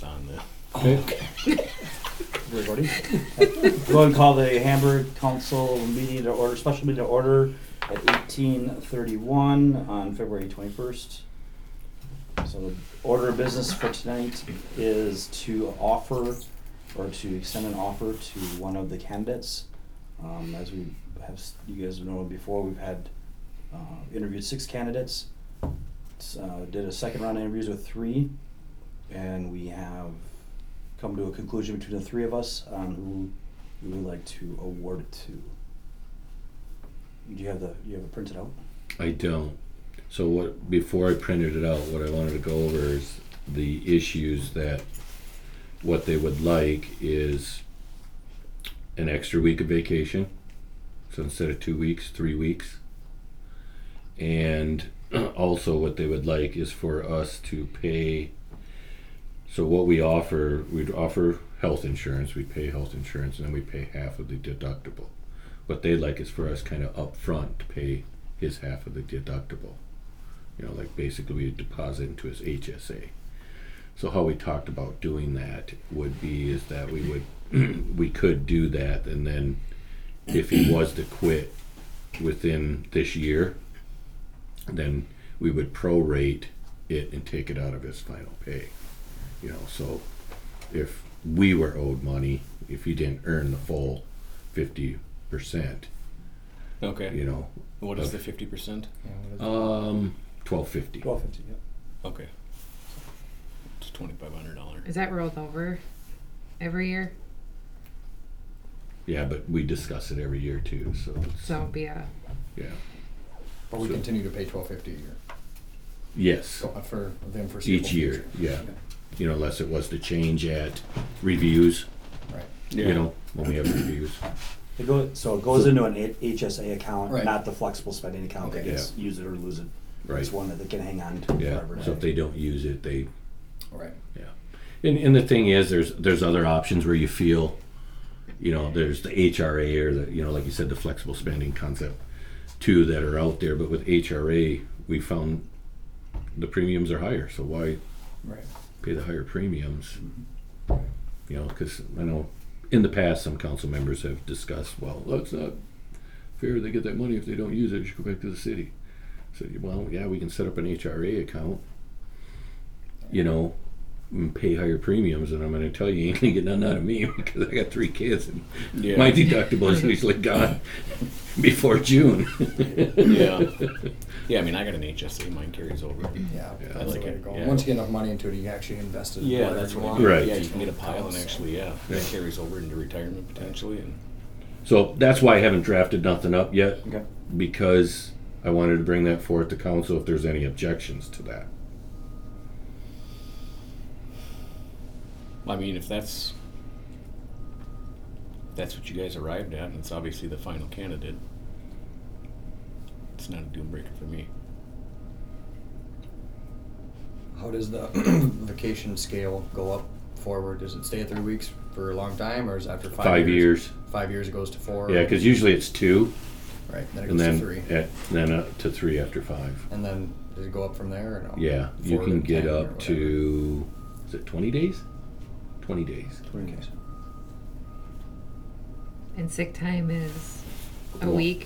it's on the. Okay. Everybody. Go ahead and call the Hamburg Council meeting to order, special meeting to order at 18:31 on February 21st. So the order of business for tonight is to offer or to extend an offer to one of the candidates. As we have, you guys know before, we've had interviewed 6 candidates. Did a second round of interviews with 3, and we have come to a conclusion between the 3 of us on who we would like to award it to. Do you have it printed out? I don't. So before I printed it out, what I wanted to go over is the issues that what they would like is an extra week of vacation. So instead of 2 weeks, 3 weeks. And also what they would like is for us to pay. So what we'd offer health insurance, we pay health insurance, and then we pay half of the deductible. What they'd like is for us kind of up front to pay his half of the deductible. You know, like basically we deposit into his HSA. So how we talked about doing that would be is that we could do that, and then if he was to quit within this year, then we would prorate it and take it out of his final pay. You know, so if we were owed money, if he didn't earn the full 50%, Okay. you know, What is the 50%? $12.50. $12.50, yeah. Okay. It's $2,500. Is that rolled over every year? Yeah, but we discuss it every year too, so it's, So it'll be a, yeah. But we So- continue to pay $12.50 a year. Yes, So for them foreseeable each year, future. yeah. You know, unless it was to change at reviews, Right. you know, when we have reviews. It goes into an HSA account, Right. not the flexible spending account that Okay. gets use it or lose it. Right. It's one that they can hang on to Yeah, forever. so if they don't use it, they, Right. yeah. And the thing is, there's other options where you feel, you know, there's the HRA or the, you know, like you said, the flexible spending concept too that are out there. But with HRA, we found the premiums are higher. So why Right. pay the higher premiums? You know, because I know in the past some council members have discussed, well, that's not fair. They get that money if they don't use it. It should go back to the city. So, well, yeah, we can set up an HRA account, you know, and pay higher premiums, and I'm going to tell you, you ain't going to get none out of me because I got 3 kids, and Yeah. my deductible is usually gone before June. Yeah. Yeah, I mean, I got an HSA. Mine carries over. Yeah, Yeah. that's I the like way to it, go. yeah. Once you get enough money into it, you can actually invest it. in Yeah, whatever that's you what I want. mean. Right. Yeah, you can get a pile and actually, yeah, Yeah. that carries over into retirement potentially. And So that's why I haven't drafted nothing up yet, Okay. because I wanted to bring that forth to council if there's any objections to that. I mean, if that's what you guys arrived at, and it's obviously the final candidate, it's not a deal breaker for me. How does the vacation scale go up forward? Does it stay at 3 weeks for a long time, or is it after 5 years. 5 years it goes to 4? Yeah, because usually it's 2, Right, then it and goes then to 3. then up to 3 after 5. And then does it go up from there, or no? Yeah, you 4 can to get 10 or up whatever? to, is it 20 days? 20 days. 20 days. and sick time is a Well, week.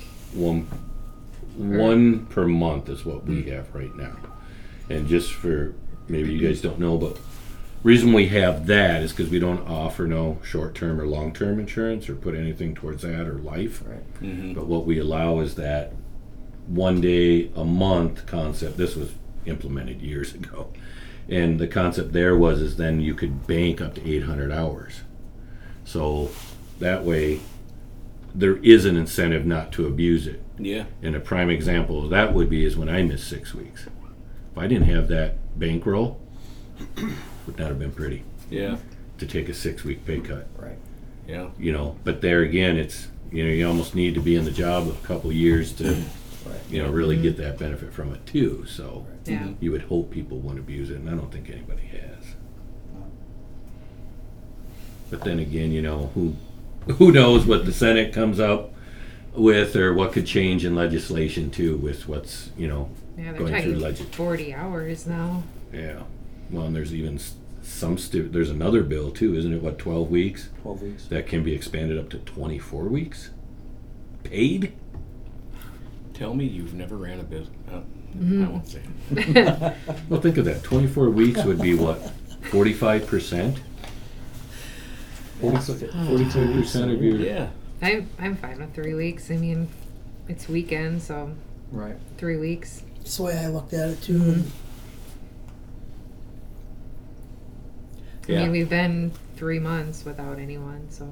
One per month is what we have right now. And just for, maybe you guys don't know, but reason we have that is because we don't offer no short-term or long-term insurance or put anything towards that or life. Right. Mm-hmm. But what we allow is that 1 day a month concept. This was implemented years ago. And the concept there is then you could bank up to 800 hours. So that way there is an incentive not to abuse it. Yeah. And a prime example of that would be is when I missed 6 weeks. If I didn't have that bankroll, would not have been pretty Yeah. to take a 6-week pay cut. Right. Yeah. You know, but there again, it's, you know, you almost need to be in the job a couple years to, Right. you know, really get that benefit from it too. So Right. Yeah. you would hope people won't abuse it, and I don't think anybody has. But then again, you know, who knows what the Senate comes up with, or what could change in legislation too, with what's, you know, Yeah, they're going through talking legend. 40 hours now. Yeah. Well, and there's even there's another bill too, isn't it? What, 12 weeks? 12 weeks. That can be expanded up to 24 weeks? Paid? Tell me you've never ran a business. I won't say. Well, think of that. 24 weeks would be what? 45%? 45% of your. Yeah. I'm fine with 3 weeks. I mean, it's weekend, so Right. 3 weeks. That's the way I looked at it too. Mhm. I Yeah. mean, we've been 3 months without anyone, so.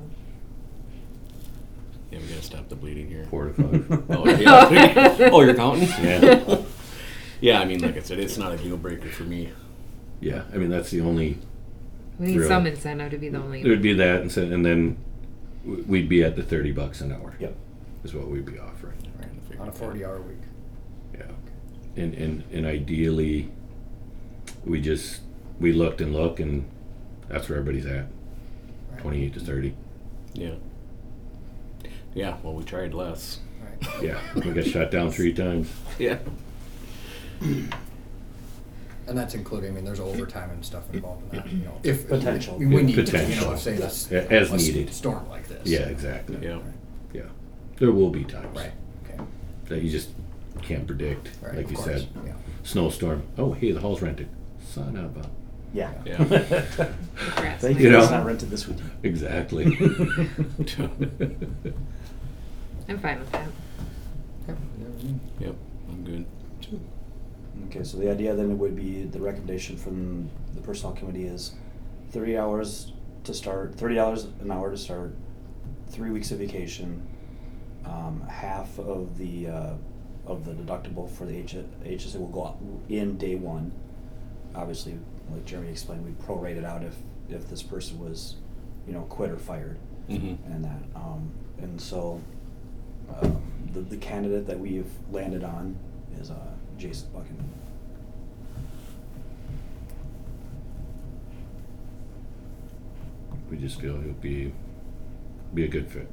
Yeah, we gotta stop the bleeding here. 4 to 5. Oh, yeah. Oh, you're counting? Yeah. Yeah, I mean, like I said, it's not a deal breaker for me. Yeah, I mean, that's the only. We need Really? some incentive to be the only. There'd be that, and then we'd be at the $30 an hour. Yep. Is what we'd be offering. Right. On a 40-hour week. Yeah. And ideally, we looked and that's where everybody's at. Right. 28 to 30. Yeah. Yeah, well, we tried less. Right. Yeah. We got shot down 3 times. Yeah. And that's including, I mean, there's overtime and stuff involved in that, you know. If Potential. we need to, you Potential. know, say that's As a needed. storm like this. Yeah, exactly. Yeah. Yeah. There will be times Right. Okay. that you just can't predict. Right. Like of you course. said, Yeah. snowstorm. Oh, hey, the hall's rented. Son of a. Yeah. Yeah. Congrats, Thank Mike. you. You know. It's not rented this weekend. Exactly. I'm fine with that. Yep, I'm good. Okay, so the idea then would be, the recommendation from the personnel committee is 30 hours to start, $30 an hour to start, 3 weeks of vacation, half of the deductible for the HSA will go up in day one. Obviously, like Jeremy explained, we prorate it out if this person was, quit or fired. Mm-hmm. And that, and so, the candidate that we've landed on is, Jason Buchan. We just feel he'll be a good fit.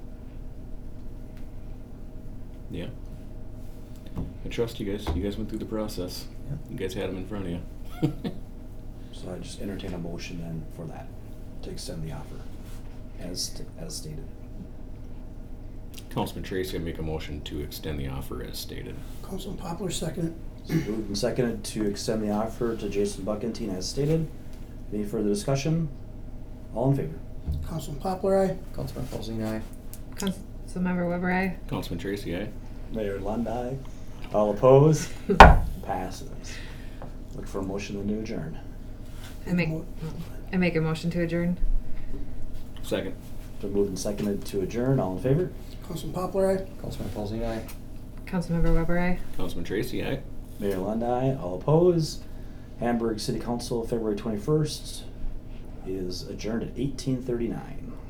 Yeah. I trust you guys. You guys went through the process. Yeah. You guys had them in front of you. So I just entertain a motion then for that, to extend the offer, as stated. Councilman Tracy, I make a motion to extend the offer as stated. Councilman Poplar, second. Moved and seconded to extend the offer to Jason Buckentine as stated. Any further discussion? All in favor? Councilman Poplar, aye. Councilman Paulson, aye. Councilmember Weber, aye. Councilman Tracy, aye? Mayor Lundy. All opposed? Passes. Look for a motion to adjourn. I make a motion to adjourn. Second. Been moved and seconded to adjourn. All in favor? Councilman Poplar, aye. Councilman Paulson, aye. Councilmember Weber, aye. Councilman Tracy, aye? Mayor Lundy. All opposed? Hamburg City Council, February 21st, is adjourned at 18:39.